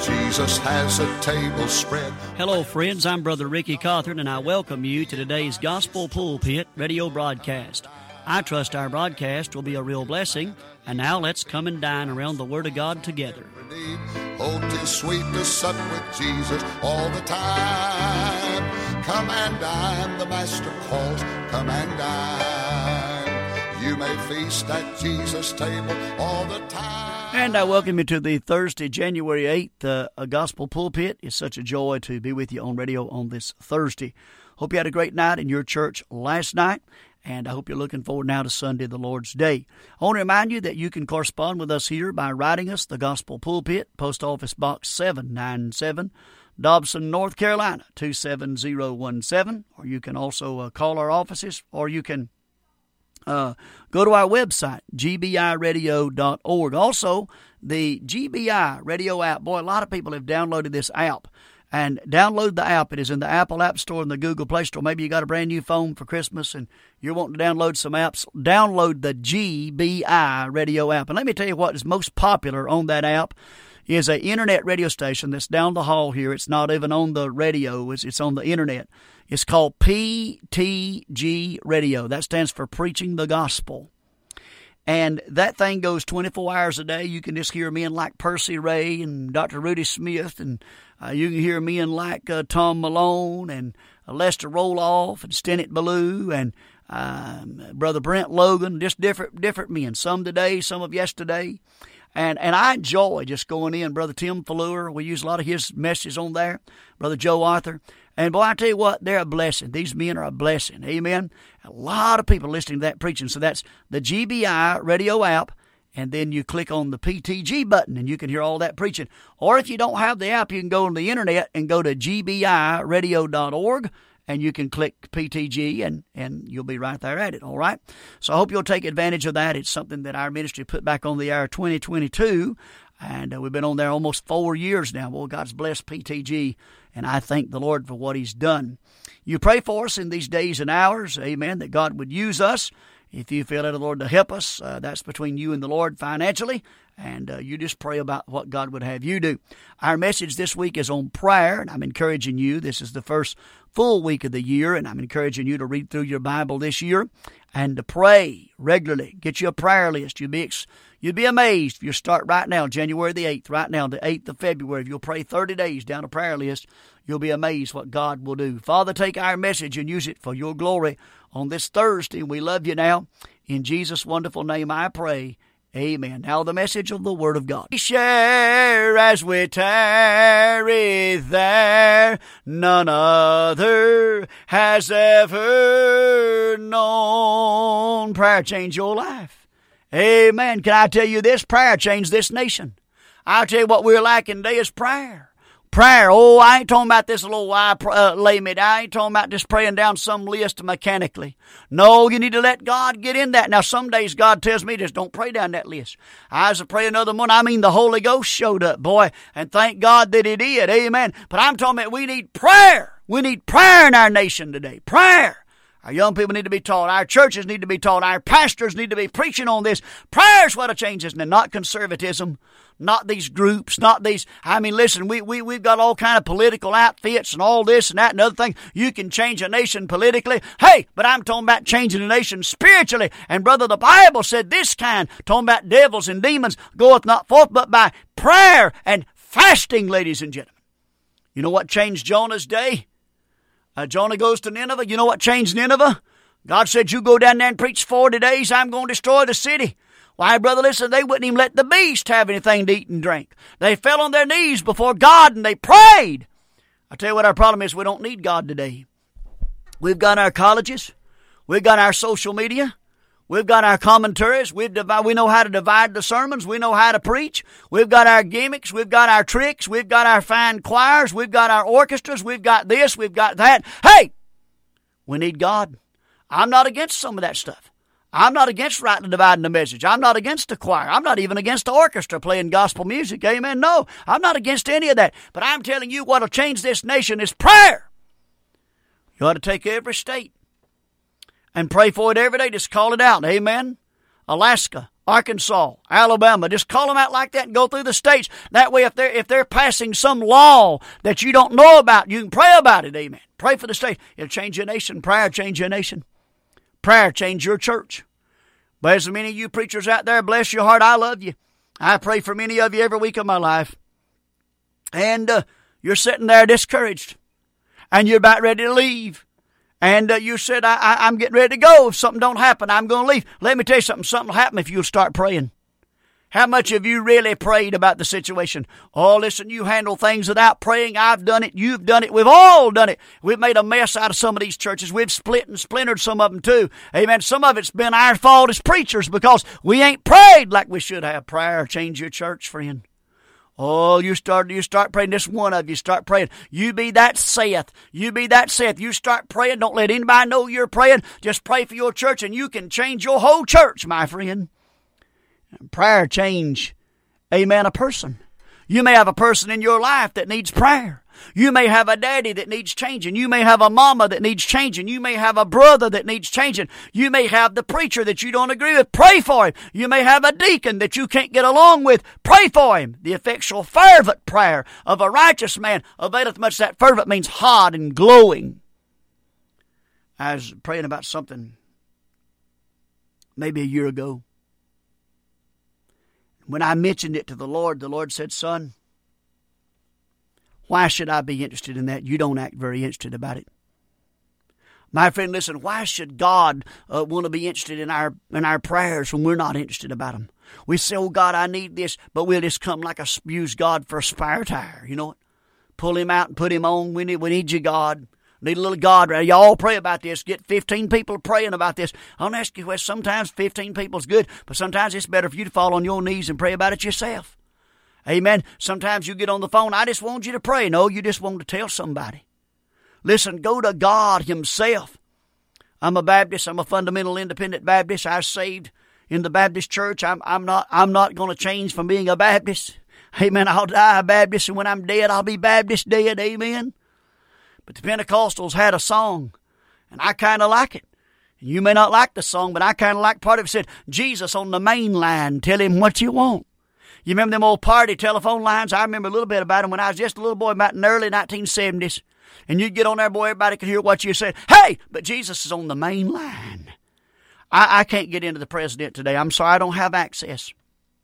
Jesus has a table spread. Hello, friends. I'm Brother Ricky Cawthorn, and I welcome you to today's Gospel Pulpit radio broadcast. I trust our broadcast will be a real blessing. And now let's come and dine around the Word of God together. Oh, 'tis sweet to sup with Jesus all the time. Come and dine, the Master calls. Come and dine. You may feast at Jesus' table all the time. And I welcome you to the Thursday, January 8th, Gospel Pulpit. It's such a joy to be with you on radio on this Thursday. Hope you had a great night in your church last night. And I hope you're looking forward now to Sunday, the Lord's Day. I want to remind you that you can correspond with us here by writing us, the Gospel Pulpit, Post Office Box 797, Dobson, North Carolina, 27017. Or you can also call our offices, or you can go to our website, gbiradio.org. Also, the GBI radio app. Boy, a lot of people have downloaded this app. And download the app. It is in the Apple App Store and the Google Play Store. Maybe you got a brand new phone for Christmas and you're wanting to download some apps. Download the GBI radio app. And let me tell you what is most popular on that app is an internet radio station that's down the hall here. It's not even on the radio. It's on the internet. It's called PTG Radio. That stands for Preaching the Gospel. And that thing goes 24 hours a day. You can just hear men like Percy Ray and Dr. Rudy Smith, and you can hear men like Tom Malone and Lester Roloff and Stennett Ballou and Brother Brent Logan, just different men. Some today, some of yesterday. And I enjoy just going in. Brother Tim Fallour, we use a lot of his messages on there. Brother Joe Arthur. And boy, I tell you what, they're a blessing. These men are a blessing. Amen. A lot of people listening to that preaching. So that's the GBI radio app. And then you click on the PTG button and you can hear all that preaching. Or if you don't have the app, you can go on the internet and go to gbiradio.org. And you can click PTG, and you'll be right there at it, all right? So I hope you'll take advantage of that. It's something that our ministry put back on the air 2022, and we've been on there almost 4 years now. Well, God's blessed PTG, and I thank the Lord for what He's done. You pray for us in these days and hours, amen, that God would use us. If you feel that the Lord to help us, that's between you and the Lord financially, and you just pray about what God would have you do. Our message this week is on prayer, and I'm encouraging you. This is the first full week of the year, and I'm encouraging you to read through your Bible this year and to pray regularly. Get you a prayer list. You'd be amazed if you start right now, January the 8th, right now, the 8th of February. If you'll pray 30 days down a prayer list, you'll be amazed what God will do. Father, take our message and use it for your glory on this Thursday. We love you now. In Jesus' wonderful name I pray. Amen. Now the message of the Word of God. We share as we tarry there, none other has ever known. Prayer changed your life. Amen. Can I tell you this? Prayer changed this nation. I'll tell you what we're lacking today is prayer. Prayer. Oh, I ain't talking about this little lay me down. I ain't talking about just praying down some list mechanically. No, you need to let God get in that. Now, some days God tells me just don't pray down that list. I was to pray another one. I mean, the Holy Ghost showed up, boy, and thank God that He did. Amen. But I'm talking about we need prayer. We need prayer in our nation today. Prayer. Our young people need to be taught. Our churches need to be taught. Our pastors need to be preaching on this. Prayer's what will change us, and not conservatism, not these groups, not these. I mean, listen, we've got all kind of political outfits and all this and that and other thing. You can change a nation politically. Hey, but I'm talking about changing a nation spiritually. And brother, the Bible said this kind, talking about devils and demons, goeth not forth but by prayer and fasting, ladies and gentlemen. You know what changed Jonah's day? Jonah goes to Nineveh. You know what changed Nineveh? God said, you go down there and preach 40 days, I'm going to destroy the city. Why, brother, listen, they wouldn't even let the beast have anything to eat and drink. They fell on their knees before God and they prayed. I tell you what our problem is, we don't need God today. We've got our colleges. We've got our social media. We've got our commentaries. We know how to divide the sermons. We know how to preach. We've got our gimmicks. We've got our tricks. We've got our fine choirs. We've got our orchestras. We've got this. We've got that. Hey, we need God. I'm not against some of that stuff. I'm not against rightly dividing the message. I'm not against the choir. I'm not even against the orchestra playing gospel music. Amen. No, I'm not against any of that. But I'm telling you what will change this nation is prayer. You ought to take every state and pray for it every day. Just call it out. Amen. Alaska, Arkansas, Alabama. Just call them out like that and go through the states. That way, if they're passing some law that you don't know about, you can pray about it. Amen. Pray for the state. It'll change your nation. Prayer change your nation. Prayer change your church. But there's many of you preachers out there, bless your heart, I love you. I pray for many of you every week of my life. And you're sitting there discouraged. And you're about ready to leave. And you said, I'm getting ready to go. If something don't happen, I'm going to leave. Let me tell you something. Something will happen if you'll start praying. How much have you really prayed about the situation? Oh, listen, you handle things without praying. I've done it. You've done it. We've all done it. We've made a mess out of some of these churches. We've split and splintered some of them too. Amen. Some of it's been our fault as preachers because we ain't prayed like we should have. Prayer change your church, friend. Oh, you start praying. This one of you start praying. You be that saith. You be that saith. You start praying. Don't let anybody know you're praying. Just pray for your church and you can change your whole church, my friend. Prayer change, amen, a person. You may have a person in your life that needs prayer. You may have a daddy that needs changing. You may have a mama that needs changing. You may have a brother that needs changing. You may have the preacher that you don't agree with. Pray for him. You may have a deacon that you can't get along with. Pray for him. The effectual fervent prayer of a righteous man availeth much. That fervent means hot and glowing. I was praying about something maybe a year ago. When I mentioned it to the Lord said, son, why should I be interested in that? You don't act very interested about it. My friend, listen, why should God want to be interested in our prayers when we're not interested about them? We say, oh, God, I need this, but we'll just come like use God for a spare tire, you know what? Pull him out and put him on. We need you, God. Need a little God right. Y'all pray about this. Get 15 people praying about this. I want to ask you a question. Sometimes 15 people's good, but sometimes it's better for you to fall on your knees and pray about it yourself. Amen. Sometimes you get on the phone. I just want you to pray. No, you just want to tell somebody. Listen, go to God himself. I'm a Baptist. I'm a fundamental independent Baptist. I was saved in the Baptist church. I'm not going to change from being a Baptist. Amen. I'll die a Baptist, and when I'm dead, I'll be Baptist dead. Amen. But the Pentecostals had a song, and I kind of like it. You may not like the song, but I kind of like part of it. It said, Jesus on the main line, tell him what you want. You remember them old party telephone lines? I remember a little bit about them when I was just a little boy about in the early 1970s. And you'd get on there, boy, everybody could hear what you said. Hey, but Jesus is on the main line. I can't get into the president today. I'm sorry, I don't have access.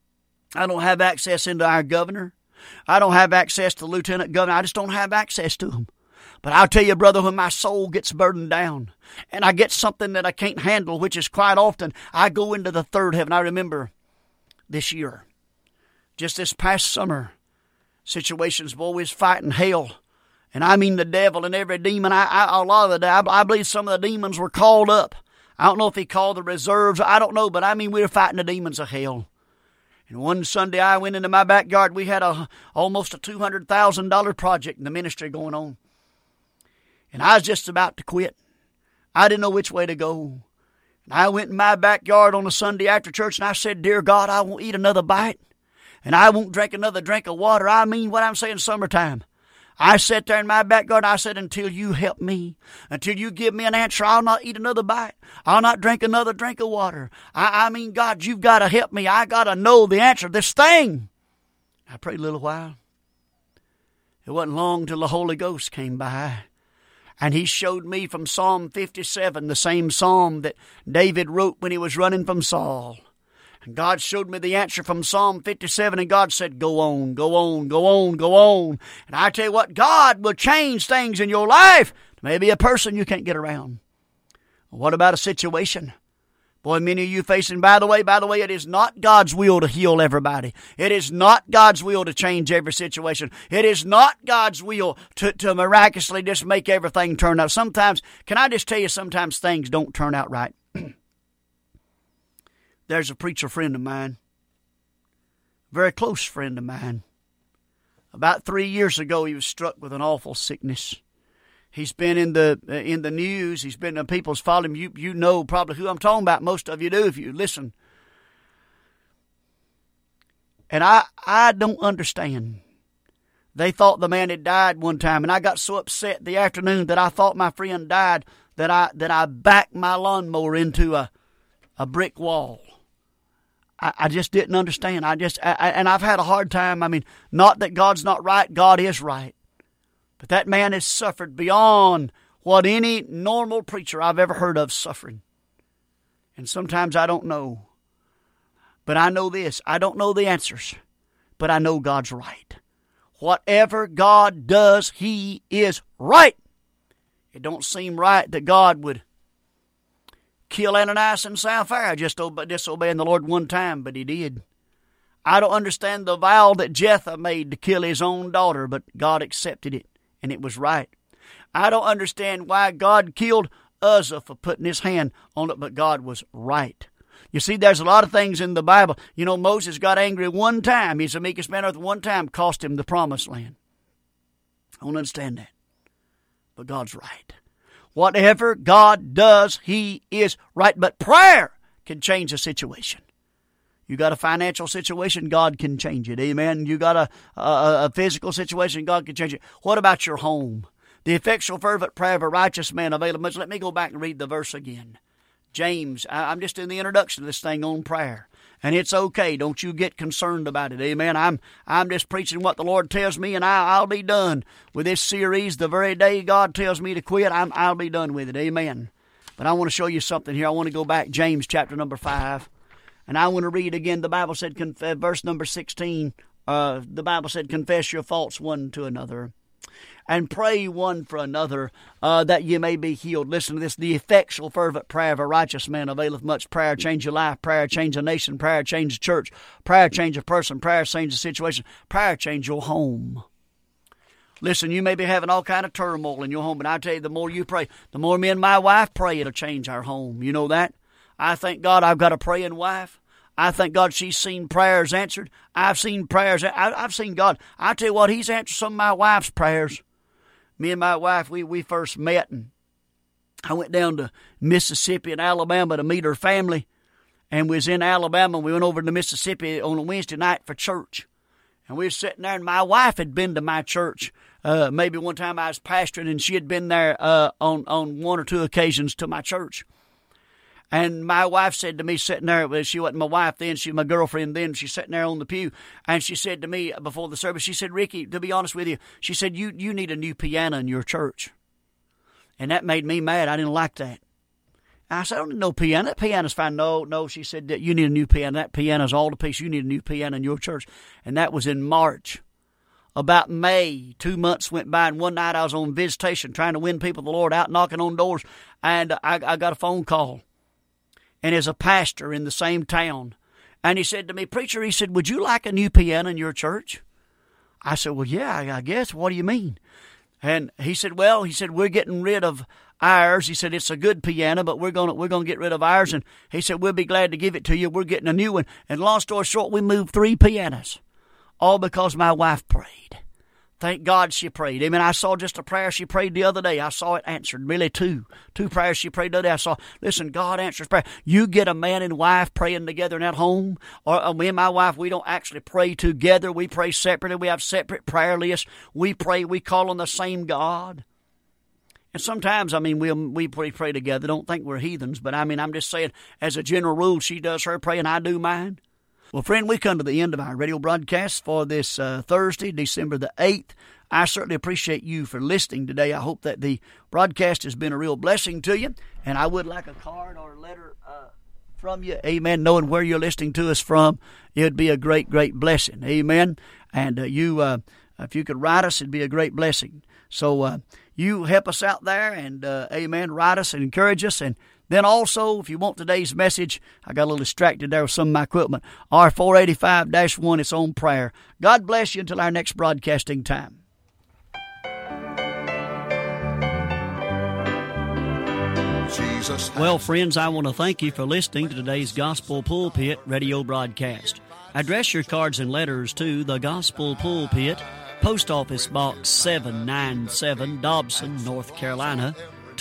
I don't have access into our governor. I don't have access to the lieutenant governor. I just don't have access to them. But I'll tell you, brother, when my soul gets burdened down and I get something that I can't handle, which is quite often, I go into the third heaven. I remember this year, just this past summer, situations, boy, we was fighting hell. And I mean the devil and every demon. I believe some of the demons were called up. I don't know if he called the reserves. I don't know, but I mean we were fighting the demons of hell. And one Sunday I went into my backyard. We had almost a $200,000 project in the ministry going on. And I was just about to quit. I didn't know which way to go. And I went in my backyard on a Sunday after church and I said, dear God, I won't eat another bite. And I won't drink another drink of water. I mean what I'm saying, summertime. I sat there in my backyard and I said, until you help me, until you give me an answer, I'll not eat another bite. I'll not drink another drink of water. I mean, God, you've got to help me. I got to know the answer to this thing. I prayed a little while. It wasn't long till the Holy Ghost came by. And he showed me from Psalm 57, the same psalm that David wrote when he was running from Saul. And God showed me the answer from Psalm 57, and God said, go on, go on, go on, go on. And I tell you what, God will change things in your life. Maybe a person you can't get around. What about a situation? Boy, many of you facing, by the way, it is not God's will to heal everybody. It is not God's will to change every situation. It is not God's will to miraculously just make everything turn out. Sometimes, can I just tell you, sometimes things don't turn out right. There's a preacher friend of mine, very close friend of mine. About 3 years ago, he was struck with an awful sickness. He's been in the news. He's been people's following him. You know probably who I'm talking about. Most of you do if you listen. And I don't understand. They thought the man had died one time, and I got so upset the afternoon that I thought my friend died that I backed my lawnmower into a brick wall. I just didn't understand. And I've had a hard time. I mean, not that God's not right. God is right. But that man has suffered beyond what any normal preacher I've ever heard of suffering. And sometimes I don't know. But I know this. I don't know the answers. But I know God's right. Whatever God does, He is right. It don't seem right that God would kill Ananias and Sapphira just disobeying the Lord one time, but He did. I don't understand the vow that Jephthah made to kill his own daughter, but God accepted it, and it was right. I don't understand why God killed Uzzah for putting his hand on it, but God was right. You see, there's a lot of things in the Bible. You know, Moses got angry one time. He's the meekest man on earth one time, cost him the promised land. I don't understand that. But God's right. Whatever God does, He is right. But prayer can change a situation. You got a financial situation, God can change it. Amen. You got a physical situation, God can change it. What about your home? The effectual fervent prayer of a righteous man availeth much. Let me go back and read the verse again. James, I'm just in the introduction to this thing on prayer. And it's okay. Don't you get concerned about it. Amen. I'm just preaching what the Lord tells me, and I'll be done with this series. The very day God tells me to quit, I'll be done with it. Amen. But I want to show you something here. I want to go back, James chapter number 5. And I want to read again. The Bible said, verse number 16, the Bible said, confess your faults one to another, and pray one for another, that ye may be healed. Listen to this. The effectual fervent prayer of a righteous man availeth much. Prayer change your life. Prayer change a nation. Prayer change a church. Prayer change a person. Prayer change a situation. Prayer change your home. Listen, you may be having all kind of turmoil in your home, but I tell you, the more you pray, the more me and my wife pray, it'll change our home. You know that? I thank God I've got a praying wife. I thank God she's seen prayers answered. I've seen prayers. I've seen God. I tell you what, He's answered some of my wife's prayers. Me and my wife, we first met, and I went down to Mississippi and Alabama to meet her family. And we was in Alabama. We went over to Mississippi on a Wednesday night for church. And we was sitting there, and my wife had been to my church. Maybe one time I was pastoring, and she had been there on one or two occasions to my church. And my wife said to me, sitting there, she wasn't my wife then, she was my girlfriend then, she's sitting there on the pew, and she said to me before the service, she said, Ricky, to be honest with you, she said, you need a new piano in your church. And that made me mad. I didn't like that. I said, I don't need no piano. That piano's fine. No, she said, you need a new piano. That piano's all to pieces. You need a new piano in your church. And that was in March. About May, 2 months went by, and one night I was on visitation trying to win people to the Lord, out knocking on doors, and I got a phone call. And as a pastor in the same town. And he said to me, preacher, he said, would you like a new piano in your church? I said, well, yeah, I guess. What do you mean? And he said, we're getting rid of ours. He said, it's a good piano, but we're gonna get rid of ours. And he said, we'll be glad to give it to you. We're getting a new one. And long story short, we moved 3 pianos, all because my wife prayed. Thank God she prayed. Amen. I saw just a prayer she prayed the other day. I saw it answered. Really, two prayers she prayed the other day. I saw, listen, God answers prayer. You get a man and wife praying together in that home, or me and my wife, we don't actually pray together. We pray separately. We have separate prayer lists. We pray. We call on the same God. And sometimes, we pray together. Don't think we're heathens, but I'm just saying, as a general rule, she does her praying, I do mine. Well, friend, we come to the end of our radio broadcast for this Thursday, December the 8th. I certainly appreciate you for listening today. I hope that the broadcast has been a real blessing to you. And I would like a card or a letter from you. Amen. Knowing where you're listening to us from, it would be a great, great blessing. Amen. And if you could write us, it'd be a great blessing. So you help us out there and, amen, write us and encourage us. And then also, if you want today's message, I got a little distracted there with some of my equipment, R485-1, it's on prayer. God bless you until our next broadcasting time. Well, friends, I want to thank you for listening to today's Gospel Pulpit radio broadcast. Address your cards and letters to the Gospel Pulpit, Post Office Box 797, Dobson, North Carolina,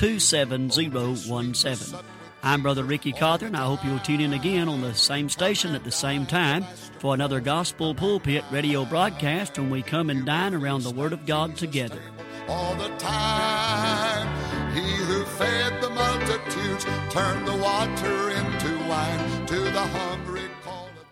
27017. I'm Brother Ricky Cawthorn. I hope you'll tune in again on the same station at the same time for another Gospel Pulpit radio broadcast when we come and dine around the Word of God together. All the time, He who fed the multitudes turned the water into wine to the hungry.